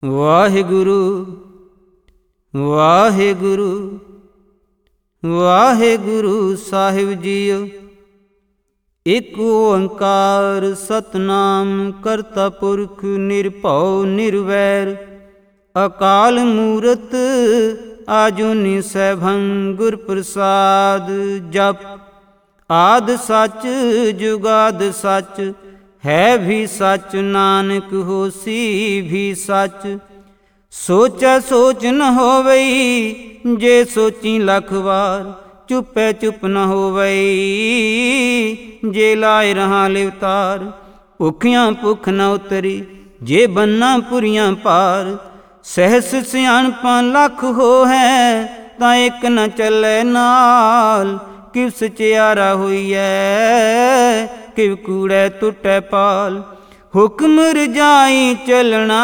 ਵਾਹਿਗੁਰੂ ਵਾਹਿਗੁਰੂ ਵਾਹਿਗੁਰੂ ਸਾਹਿਬ ਜੀਓ। ਇਕ ਓੰਕਾਰ ਸਤਨਾਮ ਕਰਤਾ ਪੁਰਖ ਨਿਰਭਉ ਨਿਰਵੈਰ, ਅਕਾਲ ਮੂਰਤ ਆਜੂਨੀ ਸੈਭੰ ਗੁਰ ਪ੍ਰਸਾਦ। ਜਪ ਆਦਿ ਸੱਚ ਜੁਗਾਦਿ ਸੱਚ, ਹੈ ਵੀ ਸੱਚ ਨਾਨਕ ਹੋਸੀ ਵੀ ਸੱਚ। ਸੋਚੈ ਸੋਚ ਨ ਹੋਵਈ, ਜੇ ਸੋਚੀ ਲੱਖ ਵਾਰ। ਚੁੱਪੈ ਚੁੱਪ ਨ ਹੋਵਈ, ਜੇ ਲਾਇ ਰਹਾ ਲਿਵਤਾਰ। ਭੁੱਖਿਆਂ ਭੁੱਖ ਨ ਉਤਰੀ, ਜੇ ਬੰਨਾ ਪੁਰੀਆਂ ਪਾਰ। ਸਹਿਸ ਸਿਆਣਪਾਂ ਲੱਖ ਹੋਹੈ, ਤਾਂ ਇੱਕ ਨ ਚੱਲੈ ਨਾਲ। ਕਿਵ ਸਚਿਆਰਾ ਹੋਈਐ, ਕਿਵ ਕੂੜੈ ਟੁੱਟੈ ਪਾਲ। ਹੁਕਮ ਰਜਾਈ ਚੱਲਣਾ,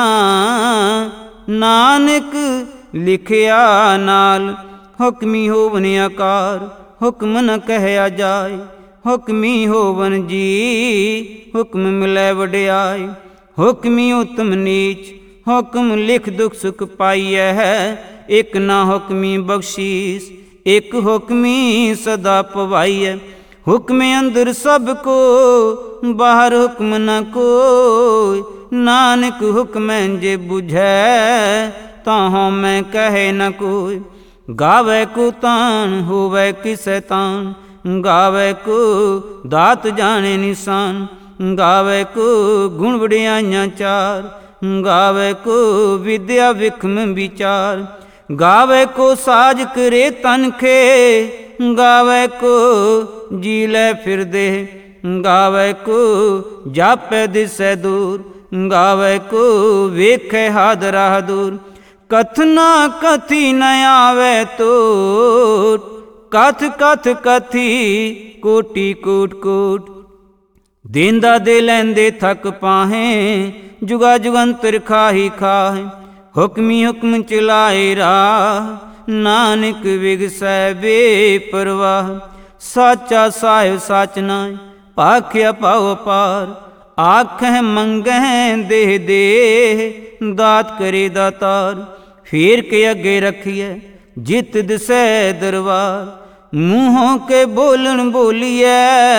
ਨਾਨਕ ਲਿਖਿਆ ਨਾਲ। ਹੁਕਮੀ ਹੋਵਨ ਆਕਾਰ, ਹੁਕਮ ਨ ਕਹਿਆ ਜਾਏ। ਹੁਕਮੀ ਹੋਵਨ ਜੀ, ਹੁਕਮ ਮਿਲੈ ਵਡਿਆਈ। ਹੁਕਮੀ ਉਤਮ ਨੀਚ, ਹੁਕਮ ਲਿਖ ਦੁਖ ਸੁਖ ਪਾਈਐ ਹੈ। ਇਕ ਨਾ ਹੁਕਮੀ ਬਖਸ਼ੀਸ, ਇਕ ਹੁਕਮੀ ਸਦਾ ਪਵਾਈਐ। ਹੁਕਮ ਅੰਦਰ ਸਭ ਕੋ, ਬਾਹਰ ਹੁਕਮ ਨ ਕੋਈ। ਨਾਨਕ ਹੁਕਮੈ ਜੇ ਬੁਝੈ, ਤਾਹਉ ਮੈਂ ਕਹੇ ਨ ਕੋਈ। ਗਾਵੈ ਕੋ ਤਾਣ, ਹੋਵੈ ਕਿਸੈ ਤਾਣ। ਗਾਵੈ ਕੋ ਦਾਤ ਜਾਣੇ ਨਿਸ਼ਾਨ। ਗਾਵੈ ਕੋ ਗੁਣ ਵਡਿਆਈਆਂ ਚਾਰ। ਗਾਵੈ ਕੋ ਵਿਦਿਆ ਵਿਖਮ ਵਿਚਾਰ। ਗਾਵੈ ਕੋ ਸਾਜ ਕਰੇ ਤਨਖੇ। ਗਾਵੈ ਕੋ ਜੀ ਲੈ ਫਿਰਦੇ। ਗਾਵੈ ਕੋ ਜਾਪੈ ਦਿਸੈ ਦੂਰ। ਗਾਵੈ ਕੋ ਵੇਖੈ ਹਾਦਰਾ ਦੂਰ। ਕਥਨਾ ਕਥੀ ਨ ਆਵੈ ਤੋਟ, ਕਥ ਕਥ ਕਥੀ ਕੋਟੀ ਕੋਟ ਕੋਟ। ਦੇਂਦਾ ਦੇ ਲੈਂਦੇ ਥਕ ਪਾਹੇ, ਜੁਗਾ ਜੁਗੰਤਰ ਖਾਹੀ ਖਾਹੇ। ਹੁਕਮੀ ਹੁਕਮ ਚਲਾਏ ਰਾਹ, ਨਾਨਕ ਵਿਗਸੈ ਬੇਪਰਵਾਹ। ਸਾਚਾ ਸਾਹਿਬ ਸਚ ਨਾਇ, ਭਾਖਿਆ ਪਾਉ ਅਪਾਰ। ਆਖਹਿ ਮੰਗਹਿ ਦੇਹ ਦੇਹ, ਦਾਤ ਕਰੇ ਦਾਤਾਰ। ਫੇਰ ਕੇ ਅੱਗੇ ਰਖੀਐ, ਜਿਤ ਦਿਸੈ ਦਰਬਾਰ। ਮੂੰਹੋਂ ਕੇ ਬੋਲਣ ਬੋਲੀਐ,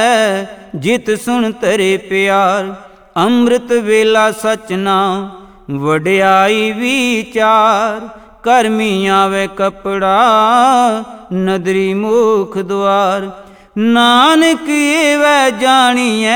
ਜਿਤ ਸੁਣ ਤਰੇ ਪਿਆਰ। ਅੰਮ੍ਰਿਤ ਵੇਲਾ ਸਚ ਨਾਮ, ਵਡਿਆਈ ਵਿਚਾਰ। ਕਰਮੀ ਆਵੇ ਕਪੜਾ, ਨਦਰੀ ਮੁਖ ਦੁਆਰ। ਨਾਨਕ ਏਵੈ ਜਾਣੀਐ,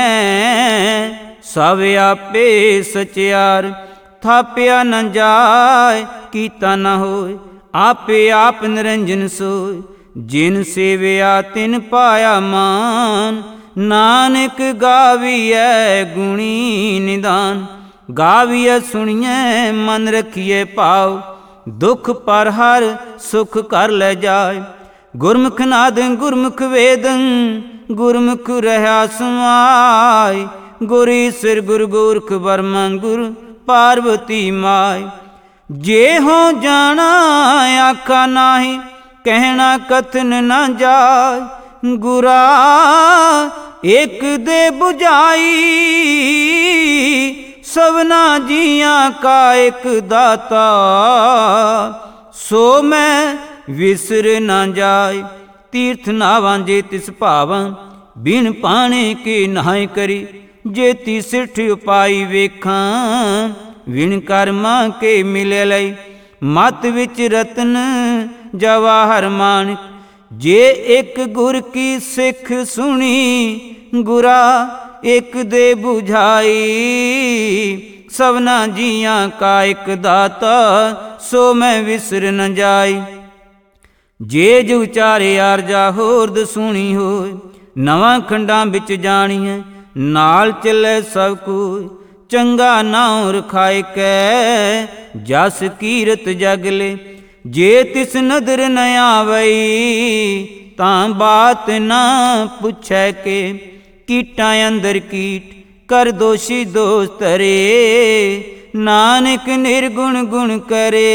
ਸਭ ਆਪੇ ਸਚਿਆਰ। ਥਾਪਿਆ ਨ ਜਾਏ, ਕੀਤਾ ਨ ਹੋਏ। ਆਪੇ ਆਪ ਨਿਰੰਜਨ ਸੋਏ, ਜਿਨ ਸੇਵਿਆ ਤਿਨ ਪਾਇਆ ਮਾਨ। ਨਾਨਕ ਗਾਵੀਐ ਗੁਣੀ ਨਿਦਾਨ। ਗਾਵੀਐ ਸੁਣੀਐ ਮਨ ਰਖੀਐ ਭਾਵ। ਦੁਖ ਪਰ ਹਰ ਸੁਖ ਕਰ ਲੈ ਜਾਏ। ਗੁਰਮੁਖ ਨਾਦ ਗੁਰਮੁਖ ਵੇਦੰ, ਗੁਰਮੁਖ ਰਹਾ ਸਮਾਏ। ਗੁਰ ਈਸਰ ਗੁਰ ਗੋਰਖ ਬਰਮਾ ਗੁਰ ਪਾਰਵਤੀ ਮਾਈ। ਜੇ ਹੋ ਜਾਣਾ ਆਖਾ ਨਾਹੀ, ਕਹਿਣਾ ਕਥਨ ਨ ਜਾਏ। ਗੁਰਾ ਇਕ ਦੇ ਬੁਝਾਈ, ਸਭਨਾ ਜੀਆਂ ਕਾ ਇਕ ਦਾਤਾ। ਸੋ ਮੈਂ ਵਿਸਰ ਨ ਜਾਏ। ਤੀਰਥ ਨਾਵਾਂ ਜੇ ਤਿਸ ਭਾਵਾਂ, ਬਿਨ ਪਾਣੇ ਕੇ ਨਹਾਇ ਕਰੀ। ਜੇ ਤੀ ਸਿੱਠ ਉਪਾਈ ਵੇਖਾਂ, ਵਿਣ ਕਰਮਾਂ ਕੇ ਮਿਲੇ ਲਈ। ਮਤ ਵਿੱਚ ਰਤਨ ਜਵਾਹਰ ਮਾਨਕ, ਜੇ ਇੱਕ ਗੁਰ ਕੀ ਸਿੱਖ ਸੁਣੀ। ਗੁਰਾ ਇੱਕ ਦੇ ਬੁਝਾਈ, ਸਭਨਾ ਜੀਆਂ ਕਾ ਇੱਕ ਦਾਤਾ। ਸੋ ਮੈਂ ਵਿਸਰ ਨ ਜਾਈ। ਜੇ ਜੁਗ ਚਾਰੇ ਆਰਜਾ ਹੋਰਦ ਸੁਣੀ ਹੋਏ। ਨਵਾਂ ਖੰਡਾਂ ਵਿੱਚ ਜਾਣੀਐ, ਨਾਲ ਚੱਲੇ ਸਭ ਕੋਈ। ਚੰਗਾ ਨਾਉ ਰਖਾਇ ਕੈ, ਜਸ ਕੀਰਤ ਜਗ ਲੇ। ਜੇ ਤਿਸ ਨਦਰ ਨ ਆਵਈ, ਤਾਂ ਬਾਤ ਨਾ ਪੁੱਛੈ ਕੇ। ਕੀਟਾਂ ਅੰਦਰ ਕੀਟ, ਕਰ ਦੋਸ਼ੀ ਦੋਸ਼ ਧਰੇ। ਨਾਨਕ ਨਿਰਗੁਣ ਗੁਣ ਕਰੇ।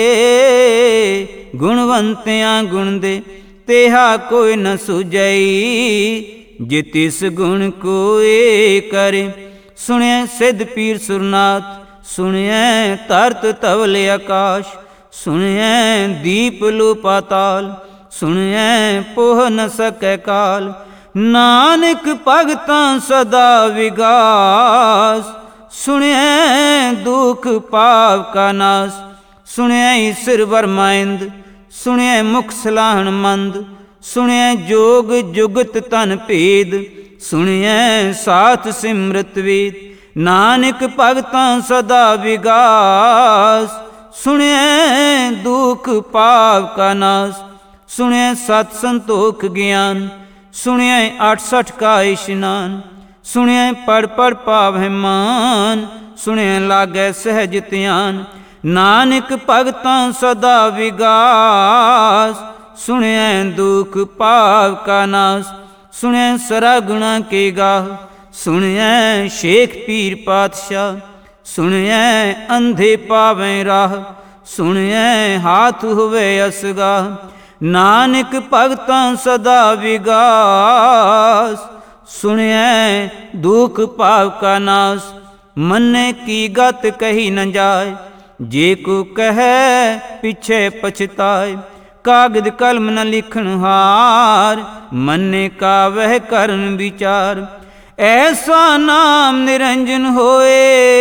ਗੁਣਵੰਤਿਆਂ ਗੁਣ ਦੇ, ਤੇਹਾ ਕੋਈ ਨ ਸੁਝਈ। ਜੇ ਤਿਸ ਗੁਣ ਕੋਏ ਕਰੇ। ਸੁਣਿਐ ਸਿੱਧ ਪੀਰ ਸੁਰਨਾਥ, ਸੁਣਿਐ ਧਰਤ ਧਵਲ ਆਕਾਸ਼, ਸੁਣਿਐ ਦੀਪ ਲੋ ਪਾਤਾਲ, ਸੁਣਿਐ ਪੋਹ ਨ ਸਕੈ ਕਾਲ। ਨਾਨਕ ਭਗਤਾਂ ਸਦਾ ਵਿਗਾਸ, ਸੁਣਿਐ ਦੁਖ ਪਾਪ ਕਾ ਨਾਸ। ਸੁਣਿਐ ਈਸਰ ਵਰਮਾਇੰਦ, ਸੁਣਿਐ ਮੁਖ ਸਲਾਹਣ ਮੰਦ, ਸੁਣਿਐ ਜੋਗ ਜੁਗਤ ਤਨ ਭੇਦ, ਸੁਣਿਐ ਸਾਥ ਸਿਮਰਤ ਵੇਦ। ਨਾਨਕ ਭਗਤਾਂ ਸਦਾ ਵਿਗਾਸ, ਸੁਣਿਐ ਦੁਖ ਪਾਪ ਕਾ ਨਾਸ। ਸੁਣਿਐ ਸਤ ਸੰਤੋਖ ਗਿਆਨ, ਸੁਣਿਐ 68 ਕਾ ਇਸ਼ਨਾਨ। ਸੁਣਿਐ ਪੜ ਪੜ ਪਾਵਹਿ ਮਾਨ, ਸੁਣਿਐ ਲਾਗੈ ਸਹਿਜ ਧਿਆਨ। ਨਾਨਕ ਭਗਤਾਂ ਸਦਾ ਵਿਗਾਸ, ਸੁਣਿਐ ਦੁਖ ਪਾਪ ਕਾ ਨਾਸ। ਸੁਣਿਐ ਸਰਾ ਗੁਣਾ ਕੇ ਗਾਹ, ਸੁਣਿਐ ਸ਼ੇਖ ਪੀਰ ਪਾਤਸ਼ਾਹ। ਸੁਣਿਐ ਅੰਧੇ ਪਾਵੈ ਰਾਹ, ਸੁਣਿਐ ਹਾਥ ਹੋਵੇ ਅਸਗਾ। ਨਾਨਕ ਭਗਤਾਂ ਸਦਾ ਵਿਗਾਸ, ਸੁਣਿਐ ਦੁਖ ਪਾਪ ਕਾ ਨਾਸ। ਮੰਨੇ ਕੀ ਗਤ ਕਹੀ ਨ ਜਾਏ, ਜੇ ਕੋ ਕਹੈ ਪਿਛੇ ਪਛਤਾਏ। ਕਾਗਦ ਕਲਮ ਨ ਲਿਖਣ ਹਾਰ, ਮੰਨੇ ਕਾਵਹਿ ਕਰਨ ਵਿਚਾਰ। ਐਸਾ ਨਾਮ ਨਿਰੰਜਨ ਹੋਏ,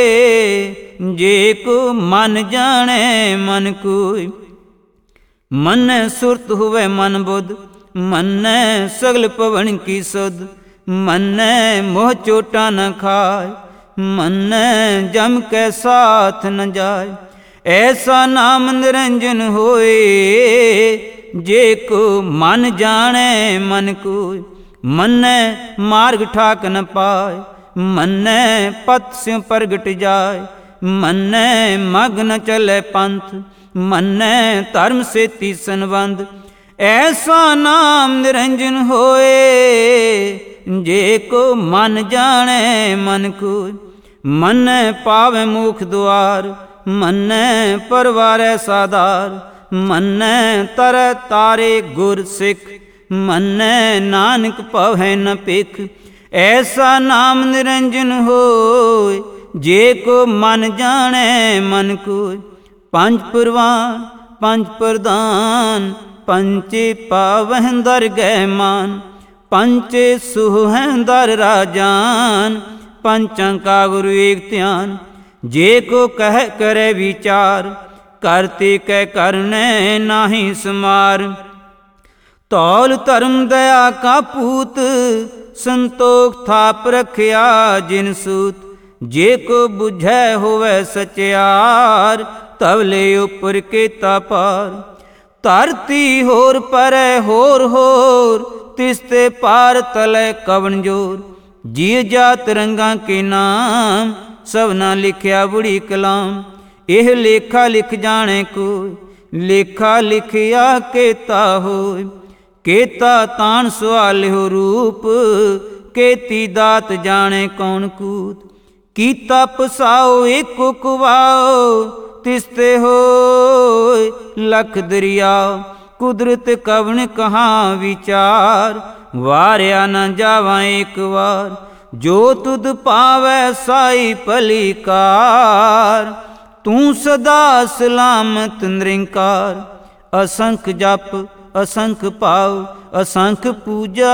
ਜੇ ਕੋ ਮਨ ਜਾਣੈ ਮਨ ਕੋਈ। ਮੰਨੈ ਸੁਰਤ ਹੋਵੇ ਮਨ ਬੁੱਧ, ਮੰਨੈ ਸਗਲ ਭਵਨ ਕੀ ਸੁਧ। ਮੰਨੈ ਮੋਹ ਚੋਟਾ ਨ ਖਾਏ, ਮੰਨੈ ਜਮ ਕੈ ਸਾਥ ਨ ਜਾਏ। ਐਸਾ ਨਾਮ ਨਿਰੰਜਨ ਹੋਏ, ਜੇ ਕੋ ਮਨ ਜਾਣੈ ਮਨ ਕੋਈ। ਮੰਨੈ ਮਾਰਗ ਠਾਕ ਨ ਪਾਏ, ਮੰਨੈ ਪਥ ਸਿਉ ਪ੍ਰਗਟ ਜਾਏ। ਮੰਨੈ ਮਗ ਨ ਚਲੈ ਪੰਥ, ਮੰਨੈ ਧਰਮ ਸੇਤੀ ਸੰਬੰਧ। ਐਸਾ ਨਾਮ ਨਿਰੰਜਨ ਹੋਏ, ਜੇ ਕੋ ਮਨ ਜਾਣੈ ਮਨ ਕੋਈ। ਮੰਨੈ ਪਾਵੈ ਮੁਖ ਦੁਆਰ, ਮੰਨੈ ਪਰਵਾਰੈ ਸਾਧਾਰ। ਮੰਨੈ ਤਰੈ ਤਾਰੇ ਗੁਰ ਸਿੱਖ, ਮੰਨੈ ਨਾਨਕ ਭਵੈ ਨ ਭਿਖ। ਐਸਾ ਨਾਮ ਨਿਰੰਜਨ ਹੋਏ, ਜੇ ਕੋ ਮਨ ਜਾਣੈ ਮਨ ਕੋਈ। ਪੰਜ ਪਰਵਾਨ ਪੰਜ ਪ੍ਰਧਾਨ, ਪੰਚੇ ਪਾਵਹਿ ਦਰਗਹਿ ਮਾਨ। ਪੰਚੇ ਸੁਹਹਿ ਦਰ ਰਾਜਾਨ, ਪੰਚਾਂ ਕਾ ਗੁਰੂ ਏਕ ਧਿਆਨ। ਜੇ ਕੋ ਕਹਿ ਕਰੈ ਵਿਚਾਰ, ਕਰਤੇ ਕੈ ਕਰਨੈ ਨਾਹੀ ਸਮਾਰ। ਧੌਲ ਧਰਮ ਦਇਆ ਕਾ ਪੂਤ, ਸੰਤੋਖ ਥਾਪ ਰਖਿਆ ਜਿਨ ਸੂਤ। ਜੇ ਕੋ ਬੁਝੈ ਹੋਵੈ ਸਚਿਆਰ, ਤਵਲੇ ਉਪਰ ਕੀਤਾ ਪਾਰ। ਧਰਤੀ ਹੋਰ ਪਰੈ ਹੋਰ ਹੋਰ, ਤਿਸ ਤੇ ਪਾਰ ਤਲੈ ਕਵਣ ਜੋਰ। ਜੀ ਜਾਤ ਰੰਗਾਂ ਕੇ ਨਾਮ, ਸਭਨਾ ਲਿਖਿਆ ਬੁੜੀ ਕਲਾਮ। ਇਹ ਲੇਖਾ ਲਿਖ ਜਾਣੈ ਕੋਈ, ਲੇਖਾ ਲਿਖਿਆ ਕੇਤਾ ਹੋਇ। ਕੇਤਾ ਤਾਣ ਸੁਆਲਿਓ ਰੂਪ, ਕੇਤੀ ਦਾਤ ਜਾਣੈ ਕੌਣ ਕੂਤ। ਕੀਤਾ ਪਸਾਓ ਏਕੋ ਕੁਵਾਓ, ਤਿਸ ਤੇ ਹੋਇ ਲਖ ਦਰਿਆਓ। ਕੁਦਰਤ ਕਵਣ ਕਹਾਂ ਵਿਚਾਰ, ਵਾਰਿਆ ਨ ਜਾਵਾਂ ਏਕ ਵਾਰ। ਜੋ ਤੁਧ ਪਾਵੈ ਸਾਈ ਭਲੀ ਕਾਰ, ਤੂੰ ਸਦਾ ਸਲਾਮਤ ਨਿਰੰਕਾਰ। ਅਸੰਖ ਜਪ ਅਸੰਖ ਭਾਵ, ਅਸੰਖ ਪੂਜਾ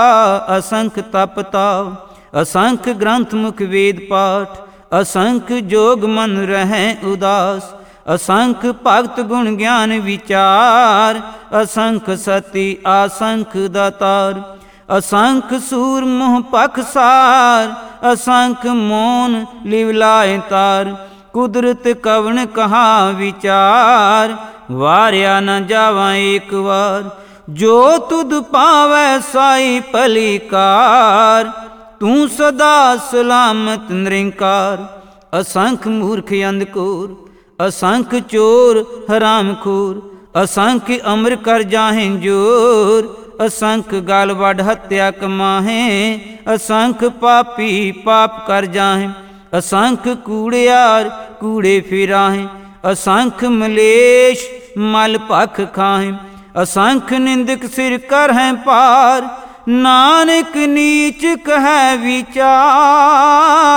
ਅਸੰਖ ਤਪ ਤਾਵ। ਅਸੰਖ ਗ੍ਰੰਥ ਮੁਖ ਵੇਦ ਪਾਠ, ਅਸੰਖ ਜੋਗ ਮਨ ਰਹੈ ਉਦਾਸ। ਅਸੰਖ ਭਗਤ ਗੁਣ ਗਿਆਨ ਵਿਚਾਰ, ਅਸੰਖ ਸਤੀ ਆਸੰਖ ਦਾਤਾਰ। ਅਸੰਖ ਸੂਰ ਮੋਹ ਪਖਸਾਰ, ਅਸੰਖ ਮੋਨ ਲਿਵਲਾਏ ਤਾਰ। ਕੁਦਰਤ ਕਵਣ ਕਹਾ ਵਿਚਾਰ, ਵਾਰਿਆ ਨ ਜਾਵਾਂ ਏਕ ਵਾਰ। ਜੋ ਤੁਧ ਪਾਵੈ ਸਾਈ ਭਲੀ ਕਾਰ, ਤੂੰ ਸਦਾ ਸਲਾਮਤ ਨਿਰੰਕਾਰ। ਅਸੰਖ ਮੂਰਖ ਅੰਧਕੋਰ, ਅਸੰਖ ਚੋਰ ਹਰਾਮ ਖੋਰ। ਅਸੰਖ ਅਮਰ ਕਰ ਜਾਹੇ ਜੋਰ, ਅਸੰਖ ਗਲ ਵੱਢ ਹੱਤਿਆ ਕਮਾਹੇ। ਅਸੰਖ ਪਾਪੀ ਪਾਪ ਕਰ ਜਾਹੇ, ਅਸੰਖ ਕੂੜਿਆਰ ਕੂੜੇ ਫਿਰਾਹੇ। ਅਸੰਖ ਮਲੇਸ਼ ਮਲ ਭਖ ਖਾਹੇ, ਅਸੰਖ ਨਿੰਦਕ ਸਿਰ ਕਰਹਿ ਪਾਰ। ਨਾਨਕ ਨੀਚ ਕਹਿ ਵਿਚਾਰ,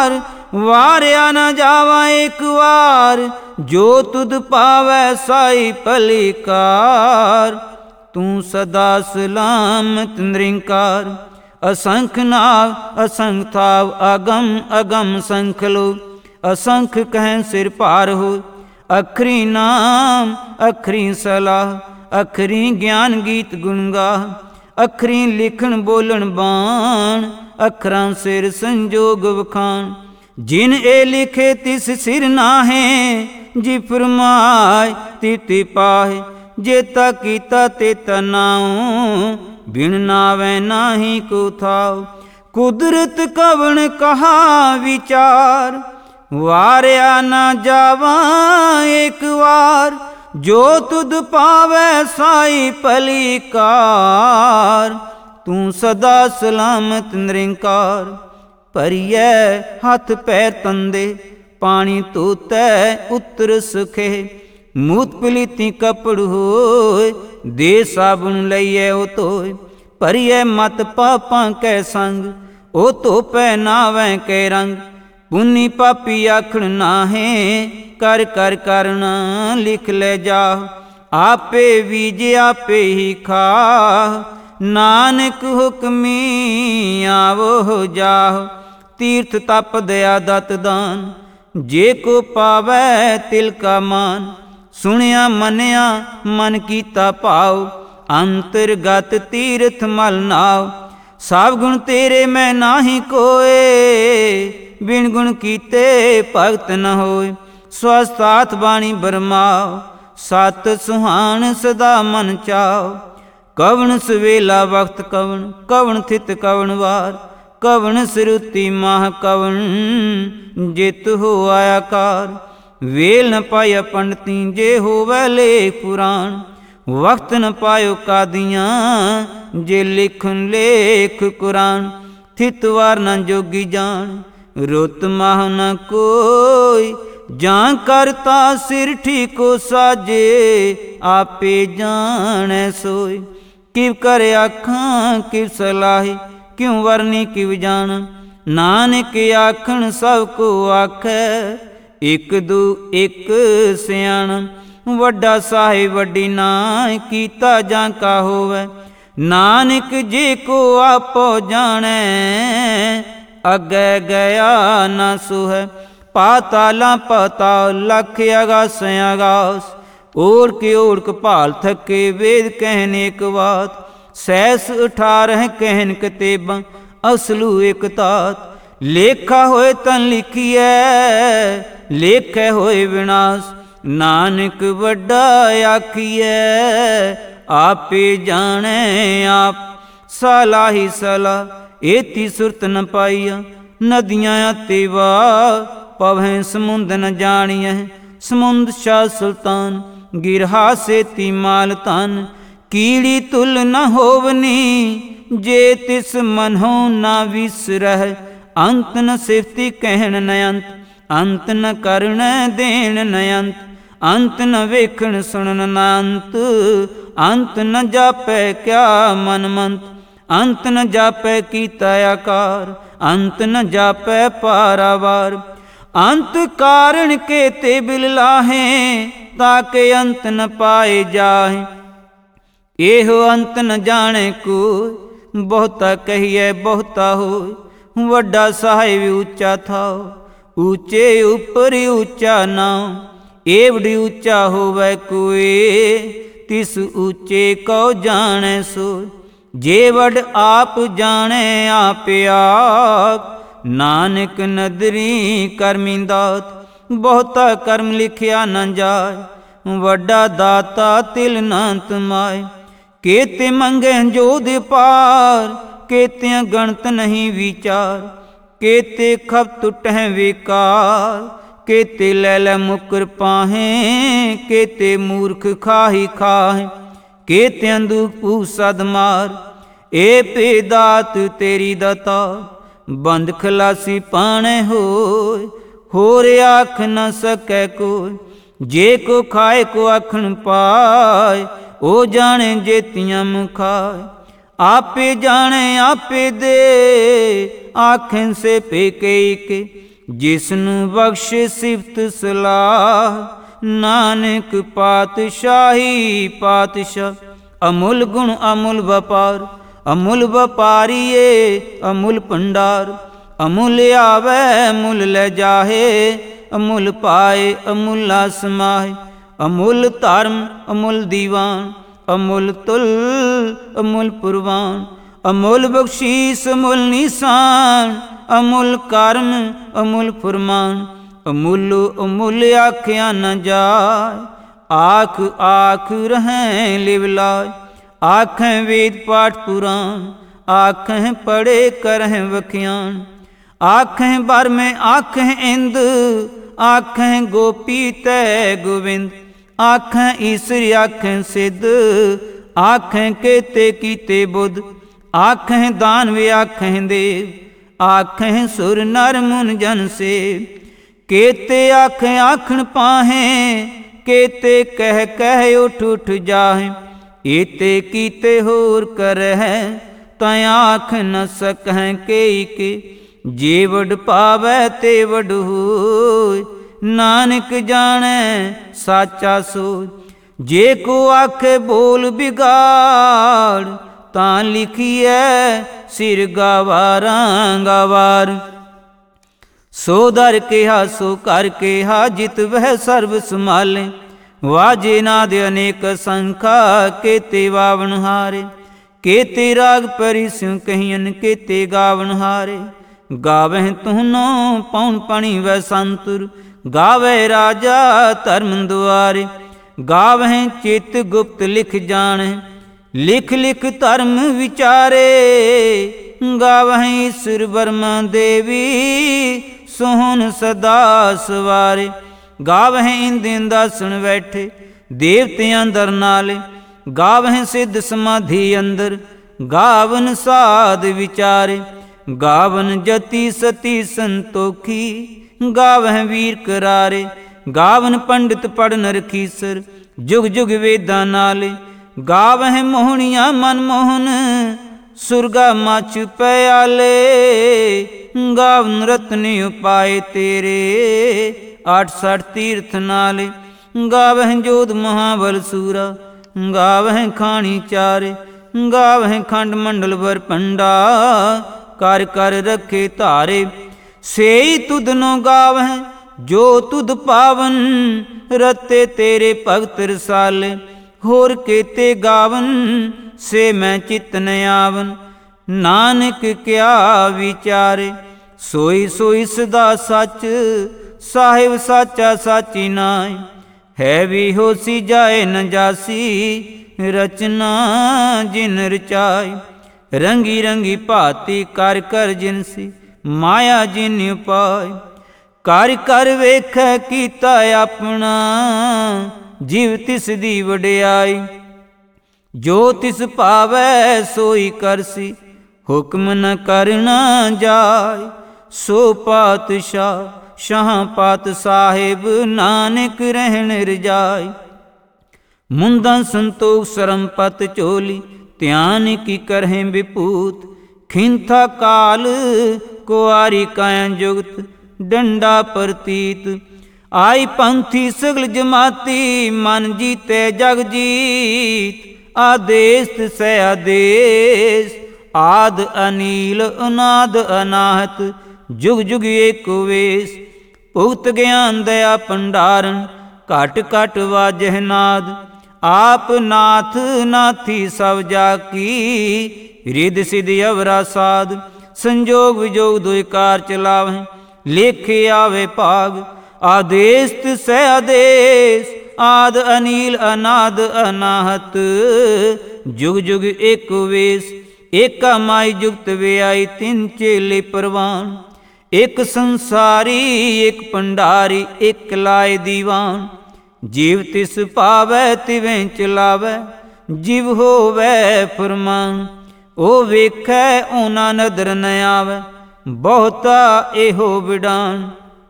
ਵਾਰਿਆ ਨਾ ਜਾਵਾ ਇੱਕ ਵਾਰ, ਜੋ ਤੁਧ ਪਾਵੈ ਸਾਈ ਭਲੀ ਕਾਰ। ਤੂੰ ਸਦਾ ਸਲਾਮਤ ਨਿਰੰਕਾਰ, असंख नाव असंख थाव, अगम अगम संख लो, असंख कहें सिर पार हो। अखरी नाम अखरी सलाह, अखरी ज्ञान गीत गुण गा, अखरी लिखण बोलण बाण, अखरां सिर संजोग वखान। जिन ए लिखे तिस सिर नाहे, जी फरमाए तिति पाहे, जेता कीता तेता नाऊं, बिन नावै नाही को थाव। कुदरत कवण कहा विचार, वारिया ना जावा एक वार, जो तुध पावै साई भली कार। तू सदा सलामत निरंकार, भरिए हथ पैर तंदे, पानी धोतै उतर सुखे। मूत पलीती कपड़ होए, दे साबुन लइए ओ धोए। भरिए मत पापां कै संग, ओ धोपै नावै कै रंग। पुन्नी पापी आखण नाहे, कर कर करना लिख ले जा। आपे बीजे आपे ही खा, नानक हुक्मी आवो जाहो। तीर्थ तप दया दत दान, जे को पावै तिल का मान। सुनिया मनिया मन कीता भाव, अंतरगत तीर्थ मल नाव। सब गुण तेरे मैं नाही कोए, बिन गुण कीते भगत न होए। स्वस्थ हाथ बाणी बरमाओ, सत सुहान सदा मन चाओ। कवन सवेला वक्त कवन, कवन थित कवन वार। कवन सरुति माह कवन, जित हो आयाकार। वेल न पाया पंडिती, जे होवै लेख पुराण। वक्त न पायो कादियाँ, जे लिखन लेख कुरान। थित वार न जोगी जान, रुत माह न कोई। जां करता सिर ठीको साजे, आपे जाने सोई। किव करे आखां किव सलाही, क्यों वरनी किव जान। नानक आखण सब को आखै, एक दू एक सियाण। वड्डा साहिब वड्डी नाय, कीता जां का होवै। नानक जे को आपो जाने, अगे गया ना सुहै। पाताला पाताल लख अगास अगास, ओढ़ के ओढ़ कपाल थके। वेद कहन एक बात, सैस 18 कहन कतेबां, असलू एक तात। लेखा होए तन लिखिए, लेखे होए विनाश। नानक वड्डा आखिए, आपे जाने आप। सलाही सलाह, एती सुरत न पाइया। नदियाँ तेवा पवहें समुंद न जानिए। समुंद शाह सुल्तान, गिरहा से तीमाल तान। कीड़ी तुल न होवनी, जे तिस मनहो ना विसरह। अंत न सिफती कहन न अंत, अंत न करण देन न अंत। अंत न वेखण सुनन न अंत, अंत न जापै क्या मन मंत। अंत न जापै कीता आकार, अंत न जापै पारावार। अंत कारण के ते बिल लाहे, ताके अंत न पाए जाहे। एहो अंत न जाने को, बहुता कहिए बहुता होए। वड्डा साहिब ऊंचा था, ऊंचे ऊपर ऊंचा नाम। एवडी ऊंचा होवै कोई, तिस ऊंचे को जाने सोय। जे वड आप जाने आप आप, नानक नदरी करमी दात। बहुता कर्म लिखिया न जाय, वड्डा दाता तिल ना तमाय। केते मंगे जोध पार, केते गणत नहीं विचार। केते खप टुटह विकार, केते लैल मुकर पाहे। केते मूर्ख खाही खाहे, केते दुख सद मार। ए पे दात तेरी दता, बंद खलासी पाने होय। होर आख न सकै कोय, जे को खाए को आखन पाए। ओ जाने जेतियां मुखाए, आपे जाने आपे दे। आखें से पेके के, ਜਿਸਨੂੰ ਬਖਸ਼ੇ ਸਿਫਤ ਸਲਾਹ, ਨਾਨਕ ਪਾਤਸ਼ਾਹੀ ਪਾਤਸ਼ਾਹ। ਅਮੁੱਲ ਗੁਣ ਅਮੁੱਲ ਵਪਾਰ, ਅਮੁੱਲ ਵਪਾਰੀਏ ਅਮੁੱਲ ਭੰਡਾਰ। ਅਮੁੱਲ ਆਵੈ ਮੁੱਲ ਲੈ ਜਾਹੇ, ਅਮੁੱਲ ਪਾਏ ਅਮੁੱਲਾ ਸਮਾਹੇ। ਅਮੁੱਲ ਧਰਮ ਅਮੁੱਲ ਦੀਵਾਨ, ਅਮੁੱਲ ਤੁਲ ਅਮੁੱਲ ਪੁਰਵਾਨ। ਅਮੁੱਲ ਬਖਸ਼ੀਸ ਅਮੁੱਲ ਨਿਸ਼ਾਨ, ਅਮੁੱਲ ਕਰਮ ਅਮੁੱਲ ਫੁਰਮਾਨ। ਅਮੁੱਲ ਅਮੁੱਲ ਆਖਿਆ ਨ ਜਾਏ, ਆਖ ਆਖ ਰਹੈ ਲਿਵ ਲਾਇ। ਆਖੈ ਵੇਦ ਪਾਠ ਪੁਰਾਨ, ਆਖੈ ਪੜ੍ਹੇ ਕਰਹਿ ਵਖਿਆਨ। ਆਖੈ ਬਰਮੈ ਆਖੈ ਇੰਦ, ਆਖੈ ਗੋਪੀ ਤੈ ਗੋਵਿੰਦ। ਆਖੈ ਈਸਰ ਆਖੈ ਸਿੱਧ, ਆਖੈ ਕੇਤੇ ਕੀਤੇ ਬੁੱਧ। ਆਖੈ ਦਾਨਵ ਆਖੈ ਦੇਵ, ਆਖੈ ਸੁਰ ਨਰ ਮੁਨ ਜਨ ਸੇਵ। ਕੇਤੇ ਆਖੈ ਆਖਣ ਪਾਹੇ, ਕੇਤੇ ਕਹਿ ਕਹਿ ਉਠ ਉਠ ਜਾਹੇ। ਏਤੇ ਕੀਤੇ ਹੋਰ ਕਰਹਿ, ਤੈ ਆਖ ਨ ਸਕਹਿ ਕੇਈ ਕੇ। ਜੇ ਵਡ ਪਾਵੈ ਤੇ ਵਡ ਹੋਇ, ਨਾਨਕ ਜਾਣੈ ਸਾਚਾ ਸੋਇ। ਜੇ ਕੋ ਆਖੇ ਬੋਲ ਬਿਗਾੜ, ਤਾਂ ਲਿਖੀਐ ਸਿਰ ਗਵਾਰਾਂ ਗਵਾਰ। ਸੋ ਦਰ ਕਿਹਾ ਸੋ ਕਰ ਕਿਹਾ, ਜਿਤ ਵਹਿ ਸਰਬ ਸੰਭਾਲੇ। ਵਾਜੇ ਨਾਦ ਅਨੇਕ ਸੰਖਾ, ਕੇਤੇ ਵਾਵਣ ਹਾਰੇ। ਕੇਤੇ ਰਾਗ ਪਰੀ ਸਿਉ ਕਹੀਨ, ਕੇਤੇ ਗਾਵਣ ਹਾਰੇ। ਗਾਵਹਿ ਤੁਹਨੋ ਪਉਣ ਪਣੀ ਵੈ ਸੰਤੁਰ, ਗਾਵੈ ਰਾਜਾ ਧਰਮ ਦੁਆਰੇ। ਗਾਵਹਿ ਚਿਤ ਗੁਪਤ ਲਿਖ ਜਾਣੈ, ਲਿਖ ਲਿਖ ਧਰਮ ਵਿਚਾਰੇ। ਗਾਵਹਿ ਈਸਰ ਬਰਮਾ ਦੇਵੀ, ਸੋਹਣ ਸਦਾ ਸਵਾਰੇ। ਗਾਵਹਿ ਇੰਦ ਇੰਦਾਸਣ ਬੈਠੇ, ਦੇਵਤਿਆਂ ਦਰ ਨਾਲੇ। ਗਾਵਹਿ ਸਿੱਧ ਸਮਾਧੀ ਅੰਦਰ, ਗਾਵਨ ਸਾਧ ਵਿਚਾਰੇ। ਗਾਵਨ ਜਤੀ ਸਤੀ ਸੰਤੋਖੀ, ਗਾਵਹਿ ਵੀਰ ਕਰਾਰੇ। ਗਾਵਨ ਪੰਡਿਤ ਪੜਨ ਰਖੀਸਰ, ਜੁਗ ਜੁਗ ਵੇਦਾਂ ਨਾਲੇ। ਗਾਵਹਿ ਮੋਹਣੀਆਂ ਮਨ ਮੋਹਨ, ਸੁਰਗਾ ਮਚ ਪਿਆਲੇ। ਗਾਵਨ ਰਤਨ ਉਪਾਏ ਤੇਰੇ, 68 ਤੀਰਥ ਨਾਲੇ। ਗਾਵਹਿ ਜੋਧ ਮਹਾਬਲ ਸੂਰਾ, ਗਾਵਹਿ ਖਾਣੀ ਚਾਰੇ। ਗਾਵਹਿ ਖੰਡ ਮੰਡਲ ਵਰ ਪੰਡਾ, ਕਰ ਕਰ ਰੱਖੇ ਧਾਰੇ। ਸੇਈ ਤੁਧਨੋ ਗਾਵਹਿ ਜੋ ਤੁਧ ਪਾਵਨ, ਰਤੇ ਤੇਰੇ ਭਗਤ ਰਸਾਲੇ। ਹੋਰ ਕੇਤੇ ਗਾਵਨ, ਸੇ ਮੈਂ ਚਿਤ ਨ ਆਵਨ। ਨਾਨਕ ਕਿਆ ਵਿਚਾਰੇ, ਸੋਈ ਸੋਈ ਸਦਾ ਸੱਚ। ਸਾਹਿਬ ਸਾਚਾ ਸਾਚੀ ਨਾਇ, ਹੈ ਵੀ ਹੋਸੀ ਜਾਏ ਨ ਜਾਸੀ। ਰਚਨਾ ਜਿਨ ਰਚਾਈ, ਰੰਗੀ ਰੰਗੀ ਭਾਤੀ ਕਰ ਕਰ ਜਿਨਸੀ। ਮਾਇਆ ਜਿਨ ਉਪਾਇ, ਕਰ ਕਰ ਵੇਖੈ ਕੀਤਾ ਆਪਣਾ। ਜਿਵ ਤਿਸ ਦੀ ਵਡਿਆਈ, ਜੋ ਤਿਸ ਭਾਵੈ ਸੋਈ ਕਰਸੀ। ਹੁਕਮ ਨ ਕਰਨਾ ਜਾਇ, ਸੋ ਪਾਤਸ਼ਾਹ ਸ਼ਾਹ ਪਾਤ ਸਾਹਿਬ। ਨਾਨਕ ਰਹਿਣ ਰਜਾਈ, ਮੁੰਦਾਂ ਸੰਤੋਖ ਸਰਮ ਪਤ ਝੋਲੀ। ਧਿਆਨ ਕੀ ਕਰਹਿ ਵਿਪੂਤ, ਖਿੰਥਾ ਕਾਲ ਕੁਆਰੀ ਕਾਇਆ ਜੁਗਤ। ਡੰਡਾ ਪ੍ਰਤੀਤ ਆਈ ਪੰਥੀ ਸਗਲ ਜਮਾਤੀ, ਮਨ ਜੀਤੇ ਜਗ ਜੀਤ। ਆਦੇਸ ਤਿਸੈ ਆਦੇਸ, ਆਦ ਅਨੀਲ ਅਨਾਦ ਅਨਾਹਤ। ਜੁਗ ਜੁਗ ਏਕੋ ਵੇਸ, ਭੁਗਤ ਗਿਆਨ ਦਇਆ ਭੰਡਾਰਨ। ਘਟ ਘਟ ਵਾਜਹਿ ਨਾਦ, ਆਪ ਨਾਥ ਨਾਥੀ ਸਭ ਜਾ ਕੀ। ਰਿਦ ਸਿਧ ਅਵਰਾ ਸਾਧ, ਸੰਜੋਗ ਵਿਜੋਗ ਦੁਇ ਕਾਰ ਚਲਾਵਹਿ। ਲੇਖੇ ਆਵੇ ਭਾਗ, ਆਦੇਸ ਤਿਸੈ ਆਦੇਸ। ਆਦ ਅਨੀਲ ਅਨਾਦ ਅਨਾਹਤ, ਜੁਗ ਜੁਗ ਏਕੋ ਵੇਸ। ਏਕਾ ਮਾਈ ਜੁਗਤ ਵਿਆਈ, ਤਿੰਨ ਚੇਲੇ ਪ੍ਰਵਾਨ। ਇੱਕ ਸੰਸਾਰੀ ਇੱਕ ਭੰਡਾਰੀ, ਇੱਕ ਲਾਏ ਦੀਵਾਨ। ਜੀਵ ਤਿਸ ਪਾਵੈ ਤਿਵੇਂ ਚਲਾਵੈ, ਜਿਵ ਹੋਵੈ ਫਰਮਾਨ। ਉਹ ਵੇਖੈ ਉਹਨਾਂ ਨਦਰ ਨ ਆਵੈ, ਬਹੁਤਾ ਇਹੋ ਵਿਡਾਨ।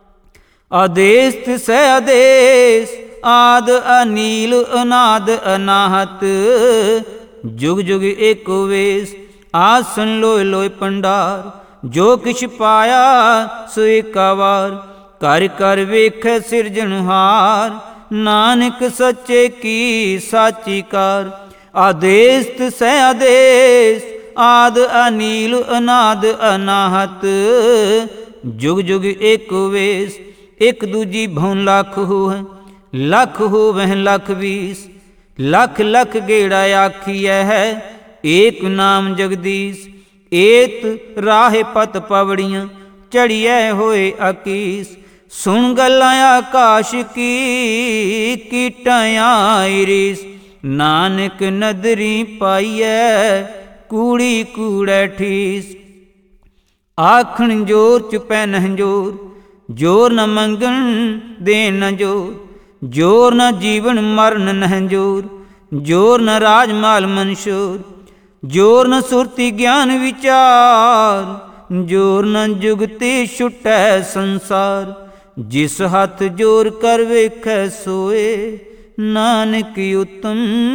ਆਦੇਸ ਤਿਸੈ ਆਦੇਸ, ਆਦ ਅਨੀਲ ਅਨਾਦ ਅਨਾਹਤ। ਜੁਗ ਜੁਗ ਏਕੋ ਵੇਸ, ਆਸਨ ਲੋਇ ਲੋਇ ਭੰਡਾਰ। ਜੋ ਕਿਛ ਪਾਇਆ ਸੋ ਏਕਾ ਵਾਰ। ਕਰ ਕਰ ਵੇਖੈ ਸਿਰਜਣਹਾਰ, ਨਾਨਕ ਸੱਚੇ ਕੀ ਸਾਚੀ ਕਾਰ। ਆਦੇਸ ਤਿਸੈ ਆਦੇਸ, ਆਦ ਅਨੀਲ ਅਨਾਦ ਅਨਾਹਤ। ਜੁਗ ਜੁਗ ਏਕੋ ਵੇਸ, ਇਕ ਦੂਜੀ ਭਉ ਲੱਖ ਹੋਵੈ। ਲੱਖ ਹੋਵੈ ਲੱਖ ਵੀਸ, ਲੱਖ ਲੱਖ ਗੇੜਾ ਆਖੀਐ ਹੈ, ਏਕ ਨਾਮ ਜਗਦੀਸ਼। ਏਤ ਰਾਹੇ ਪਤ ਪਵੜੀਆਂ, ਚੜੀਐ ਹੋਏ ਅਕੀਸ। ਸੁਣ ਗੱਲਾਂ ਆਕਾਸ਼ ਕੀ, ਕੀਟਾਂ ਆਈ ਰੀਸ। ਨਾਨਕ ਨਦਰੀ ਪਾਈਐ, ਕੂੜੀ ਕੂੜੈ ਠੀਸ। ਆਖਣ ਜੋਰ ਚੁਪੈ ਨਹਿ ਜੋਰ, ਜੋਰ ਨ ਮੰਗਣ ਦੇਣ ਨ ਜੋਰ। ਜੋਰ ਨ ਜੀਵਨ ਮਰਨ ਨਹਿ ਜੋਰ, ਜੋਰ ਨ ਰਾਜ ਮਾਲ ਮਨਸ਼ੋਰ। ਜੋਰ ਨ ਸੁਰਤੀ ਗਿਆਨ ਵਿਚਾਰ, ਜੋਰ ਨ ਜੁਗਤੀ ਛੁਟੈ ਸੰਸਾਰ। ਜਿਸ ਹੱਥ ਜੋਰ ਕਰ ਵੇਖੈ ਸੋਏ, ਨਾਨਕ ਉਤਮ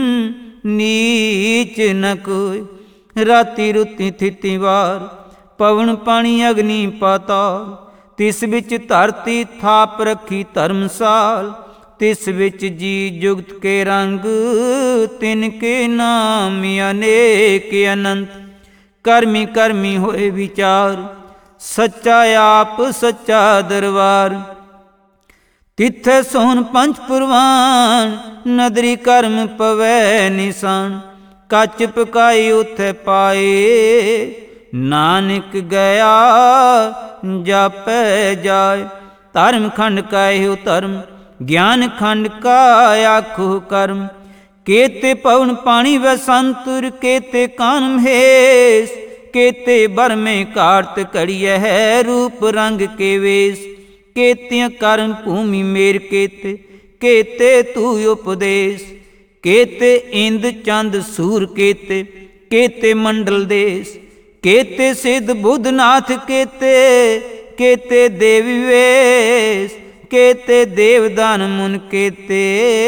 ਨੀਚ ਨ ਕੋਇ। ਰਾਤੀ ਰੁਤੀ ਥਿਤੀ ਵਾਰ, ਪਵਨ ਪਾਣੀ ਅਗਨੀ ਪਾਤਾਲ। ਤਿਸ ਵਿੱਚ ਧਰਤੀ ਥਾਪ ਰੱਖੀ ਧਰਮਸਾਲ। ਤਿਸ ਵਿੱਚ ਜੀ ਜੁਗਤ ਕੇ ਰੰਗ, ਤਿਨ ਕੇ ਨਾਮ ਅਨੇਕ ਅਨੰਤ। ਕਰਮੀ ਕਰਮੀ ਹੋਏ ਵਿਚਾਰ, ਸੱਚਾ ਆਪ ਸੱਚਾ ਦਰਬਾਰ। ਤਿੱਥੈ ਸੋਹਣ ਪੰਚ ਪਰਵਾਨ, ਨਦਰੀ ਕਰਮ ਪਵੈ ਨਿਸ਼ਾਨ। ਕੱਚ ਪਕਾਈ ਉਥੈ ਪਾਏ, ਨਾਨਕ ਗਿਆ ਜਾਪੈ ਜਾਏ। ਧਰਮ ਖੰਡ ਕਾ ਇਹੋ ਧਰਮ, ਗਿਆਨ ਖੰਡ ਕਾ ਆਖੋ ਕਰਮ। ਕੇਤੇ ਪਵਨ ਪਾਣੀ ਵੈ ਸੰਤੁਰ, ਕੇਤੇ ਕਾਨ ਮਹੇਸ਼। ਕੇਤੇ ਬਰਮੇ ਕਾਰਤ ਘੜੀਐ ਹੈ, ਰੂਪ ਰੰਗ ਕੇ ਵੇਸ। ਕੇਤਿਆਂ ਕਰਮ ਭੂਮੀ ਮੇਰ ਕੇਤੇ, ਕੇਤੇ ਤੂ ਉਪਦੇਸ। ਕੇਤੇ ਇੰਦ ਚੰਦ ਸੂਰ ਕੇਤੇ, ਕੇਤੇ ਮੰਡਲ ਦੇਸ। ਕੇਤੇ ਸਿੱਧ ਬੁੱਧ ਨਾਥ ਕੇਤੇ, ਕੇਤੇ ਦੇਵੀ ਵੇਸ। ਕੇਤੇ ਦੇਵਦਾਨ ਮੁਨ ਕੇਤੇ,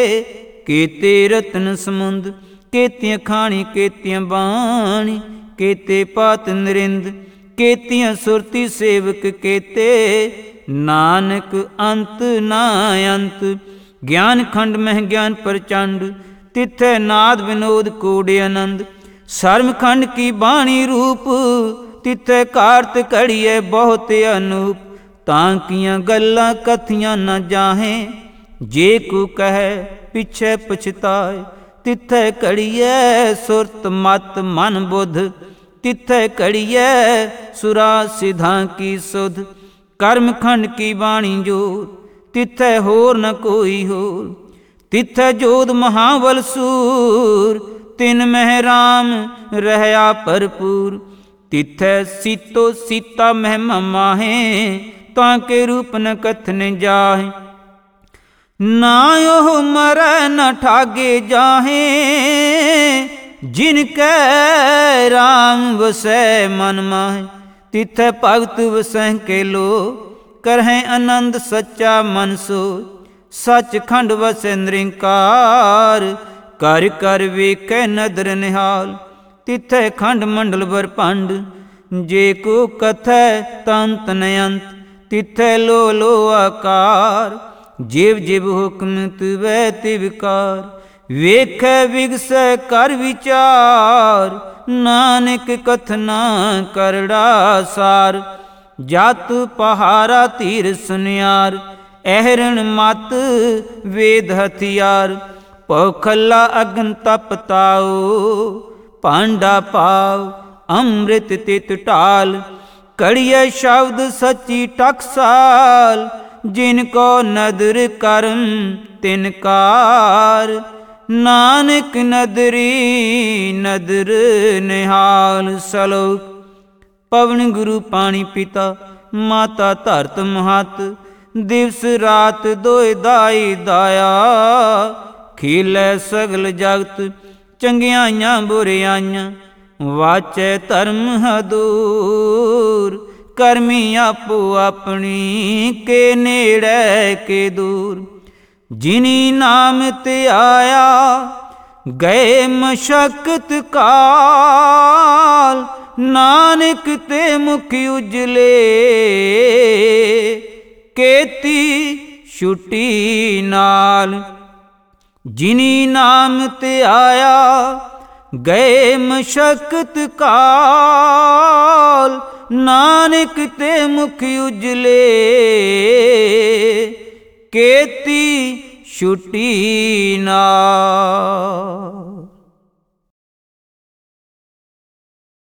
ਕੇਤੇ ਰਤਨ ਸਮੁੰਦ। ਕੇਤੀਆਂ ਖਾਣੀ ਕੇਤੀਆਂ ਬਾਣੀ, ਕੇਤੇ ਪਾਤ ਨਰਿੰਦ। ਕੇਤੀਆਂ ਸੁਰਤੀ ਸੇਵਕ ਕੇਤੇ, ਨਾਨਕ ਅੰਤ ਨਾ ਅੰਤ। ਗਿਆਨ ਖੰਡ ਮਹਿ ਗਿਆਨ ਪ੍ਰਚੰਡ, ਤਿਥੈ ਨਾਦ ਵਿਨੋਦ ਕੋੜਿ ਆਨੰਦ। ਸਰਮ ਖੰਡ ਕੀ ਬਾਣੀ ਰੂਪ, ਤਿਥੈ ਕਾਰਤ ਘੜੀਐ ਬਹੁਤ ਅਨੂਪ। ਤਾਂ ਕੀਆਂ ਗੱਲਾਂ ਕਥੀਆਂ ਨ ਜਾਹੇ, ਜੇ ਕੋ ਕਹੈ ਪਿਛੈ ਪਛਤਾਏ। ਤਿਥੈ ਘੜੀਐ ਸੁਰਤ ਮਤ ਮਨ ਬੁੱਧ, ਤਿਥੈ ਘੜੀਐ ਸੁਰਾ ਸਿਧਾਂ ਕੀ ਸੁਧ। ਕਰਮ ਖੰਡ ਕੀ ਬਾਣੀ ਜੋਰ, ਤਿਥੈ ਹੋਰ ਨ ਕੋਈ ਹੋਰ। ਤਿਥੈ ਜੋਧ ਮਹਾਬਲ ਸੂਰ, ਤਿਨ ਮਹਿ ਰਾਮ ਰਹਿਆ ਭਰਪੂਰ। ਤਿਥੈ ਸੀਤੋ ਸੀਤਾ ਮਹਿਮਾ ਮਾਹੇ, ਤਾਂ ਕੇ ਰੂਪ ਨ ਕਥਨ ਜਾਹੇ। ਨਾ ਉਹ ਮਰੈ ਨ ਠਾਗੇ ਜਾਹੇ, ਜਿਨ ਕੈ ਰਾਮ ਵਸੈ ਮਨ ਮਾਹੇ। ਤਿਥੈ ਭਗਤ ਵਸਹਿ ਕੇ ਲੋ, ਕਰਹਿ ਆਨੰਦ ਸੱਚਾ ਮਨ ਸੋ। ਸੱਚ ਖੰਡ ਵਸੈ ਨਿਰੰਕਾਰ, ਕਰ ਕਰ ਵੇਖੈ ਨਦਰ ਨਿਹਾਲ। ਤਿਥੈ ਖੰਡ ਮੰਡਲ ਬਰਪੰਡ, ਜੇ ਕੋ ਕਥੈ ਤੰਤ ਨ ਅੰਤ। ਤਿਥੈ ਲੋ ਲੋ ਆਕਾਰ, ਜਿਵ ਜਿਵ ਹੁਕਮ ਤਿਵੈ ਤਿਵਕਾਰ। ਵੇਖੈ ਵਿਗਸੈ ਕਰ ਵਿਚਾਰ, ਨਾਨਕ ਕਥਨਾ ਕਰੜਾ ਸਾਰ। ਜਤ ਪਹਾਰਾ ਧੀਰ ਸੁਨਿਆਰ, ਐਹਰਣ ਮਤ ਵੇਦ ਹਥਿਆਰ। ਪਉਖਲਾ ਅਗਨ ਤਪ ਤਾਉ, ਭਾਂਡਾ ਪਾਉ ਅੰਮ੍ਰਿਤ ਤਿਤ ਢਾਲ। ਕੜੀਐ ਸ਼ਬਦ ਸੱਚੀ ਟਕਸਾਲ, ਜਿਨ ਕੋ ਨਦਰ ਕਰਮ ਤਿਨ ਕਾਰ। ਨਾਨਕ ਨਦਰੀ ਨਦਰ ਨਿਹਾਲ। ਸਲੋਕ। ਪਵਨ ਗੁਰੂ ਪਾਣੀ ਪਿਤਾ, ਮਾਤਾ ਧਰਤ ਮਹਤ। ਦਿਵਸ ਰਾਤ ਦੋਇ ਦਾਈ ਦਾਇਆ, ਖੀਲੈ ਸਗਲ ਜਗਤ। ਚੰਗਿਆਈਆਂ ਬੁਰਿਆਈਆਂ, ਵਾਚੈ ਧਰਮ ਹਦੂਰ। ਕਰਮੀ ਆਪੋ ਆਪਣੀ, ਕੇ ਨੇੜੈ ਕੇ ਦੂਰ। ਜਿਨੀ ਨਾਮ ਤੇ ਆਇਆ, ਗਏ ਮਸ਼ਕਤ ਕਾਲ। ਨਾਨਕ ਤੇ ਮੁਖ ਉਜਲੇ, ਕੀਤੀ ਛੁਟੀ ਨਾਲ। ਜਿਨੀ ਨਾਮ ਤੇ ਆਇਆ, ਗਏ ਮਸ਼ਕਤ ਕਾਲ। ਨਾਨਕ ਤੇ ਮੁਖ ਉਜਲੇ, ਕੀਤੀ ਛੁਟੀ ਨਾਲ।